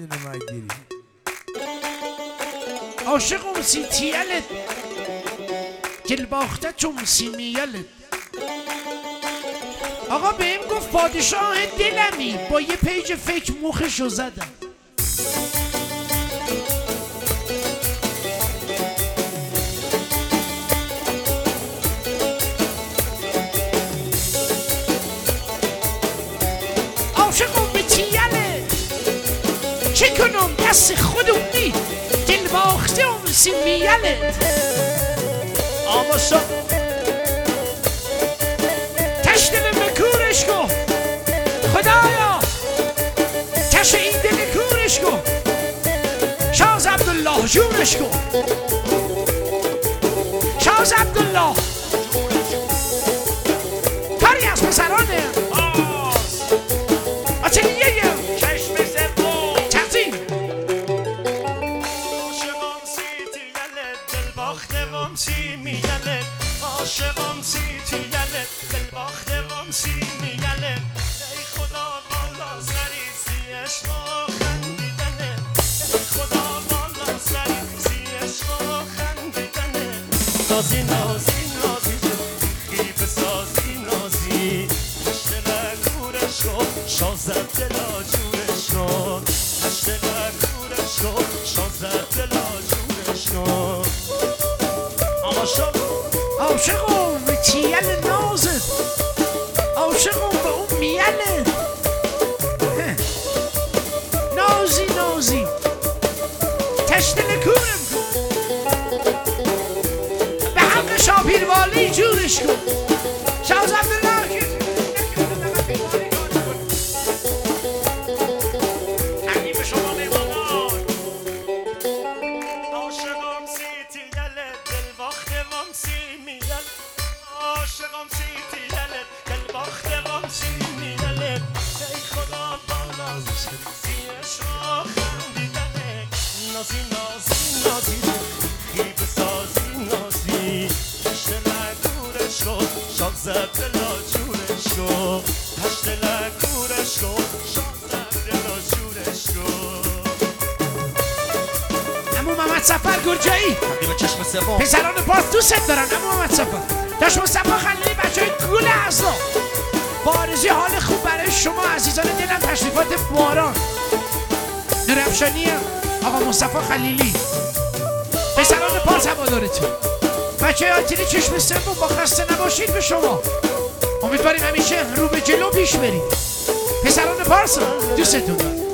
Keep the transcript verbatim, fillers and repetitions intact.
بدون مگیری عاشقم سی تیلت گل باخته چون سی میلت. آقا بهم گفت پادشاه دلمی با یه پیج فکر مخشو زدم. عاشقم به تیلت چه کنم دست خودم نی دل باخته ام سی میلت. آما شا تش دل مکورش کن خدایا تش این دل کورش کن شاز عبدالله جونش کن شاز عبدالله کاری از پسرانه آتلیه چشم سبو تقدیم عاشقم سی تیلت دل باختم سی میلت. عاشقم سی تیلت دل باختم سی میلت. ای خدا بالا سری سی عشق و خندیدنه. ای خدا بالا سری سی عشق و خندیدنه. نازی نازی نازی خیب سازی نازی دل کورش رو شازد دلا جورش رو دل کورش رو شازد دلا جورش رو. اما شب عاشقم به تیل نازت عاشقم به اون میلت نازی نازی تشتل کورم به حق شاپیروالی جورش کن شاز عبدالله که تقدیم شما میوانان. عاشقم سی تیلت دل باختم سی میلت. عاشقم سی تیلت دل باختم سی میلت. ای خدا بالا سی عشق خندیدنه. نازی نازی نازی خیب سازی نازی تشت لکورش رو شاد زد دلا جورش رو تشت لکورش رو شاد زد دلا جورش رو. امو محمد سفر گرجایی تقدیم چشم سوم پسران پاس دوست دارن. امو محمد سفر داشت مصطفی خلیلی بچه های گول اصلا با آرزوی حال خوب برای شما عزیزان دلم تشریفات باران نور افشانی آقا مصطفی خلیلی پسران پاس هوادارتون بچه های آتیلی چشم سوم با خسته نباشید به شما امیدواریم همیشه رو به جلو پیش برید. پسران پارس دوستتون دارم.